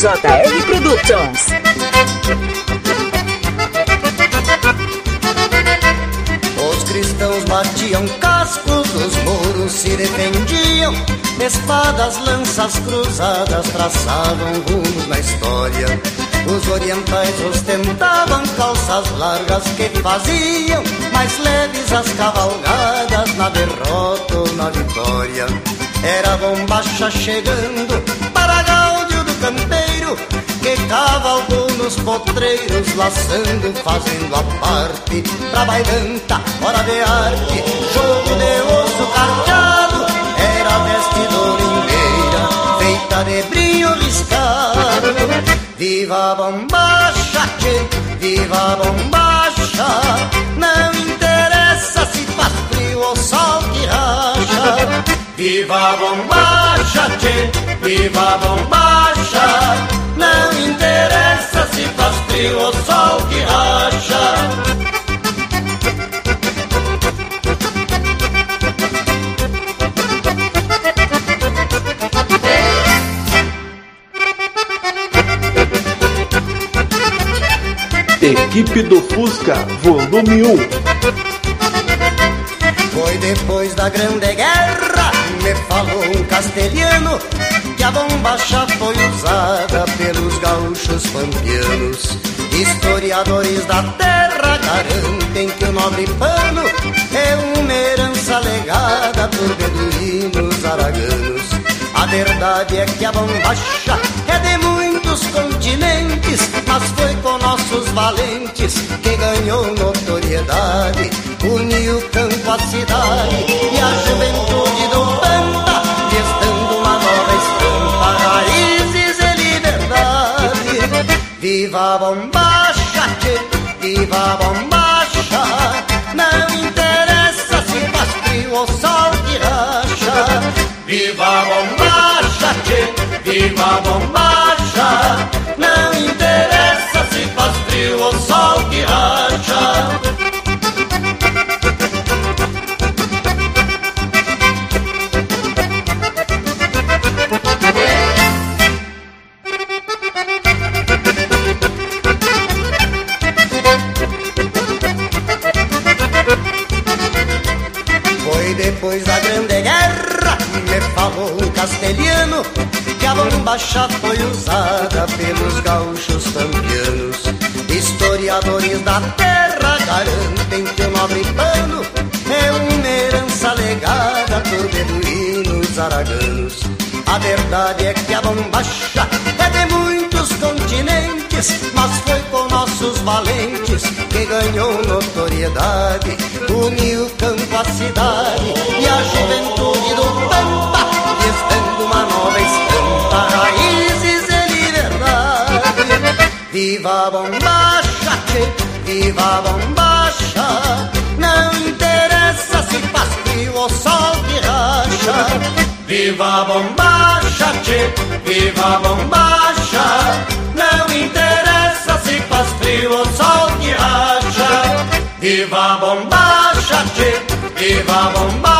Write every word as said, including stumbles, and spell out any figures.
J R Productions. Os cristãos batiam cascos, os mouros se defendiam, espadas, lanças cruzadas traçavam rumos na história. Os orientais ostentavam calças largas que faziam mais leves as cavalgadas na derrota ou na vitória. Era bombacha chegando para gáudio do campeiro, que cavalgou nos potreiros, laçando, fazendo a parte pra bailanta, hora de arte, jogo de osso carteado. Era vestidora inteira, feita de brilho riscado. Viva a bombacha, tchê, viva a bombacha, não interessa se faz frio ou sol que racha. Viva a bombacha, tchê, viva a bombacha, não interessa se faz frio ou sol que racha. Equipe do Fusca, volume um. Foi depois da Grande Guerra, me falou um castelhano, que a bombacha foi usada pelos gaúchos pampianos. Historiadores da terra garantem que o nobre pano é uma herança legada por beduínos araganos. A verdade é que a bombacha é de muitos continentes, mas foi com nossos valentes que ganhou notoriedade. Uniu o campo à cidade e a juventude do Pampa, gestando uma nova estampa, raízes e liberdade. Viva a bombacha, tchê, viva a bombacha, não interessa se faz frio ou sol que racha. Viva a bombacha, tchê, viva a bombacha, não interessa se faz frio ou sol que racha. Foi depois da Grande Guerra, me falou um castelhano, que a bombacha foi usada pelos gaúchos pampianos. Historiadores da terra garantem que o nobre pano é uma herança legada por beduínos araganos. A verdade é que a bombacha é de muitos continentes, mas foi com nossos valentes que ganhou notoriedade. Uniu o campo à cidade e a juventude do Pampa, gestando uma nova estampa, raízes e liberdade. Viva a bombacha, tchê, viva a bombacha, não interessa se faz frio ou sol que racha. Viva a bombacha, tchê, viva a bombacha, não interessa se faz frio ou sol que racha. Viva a bombacha, tchê, viva a bombacha.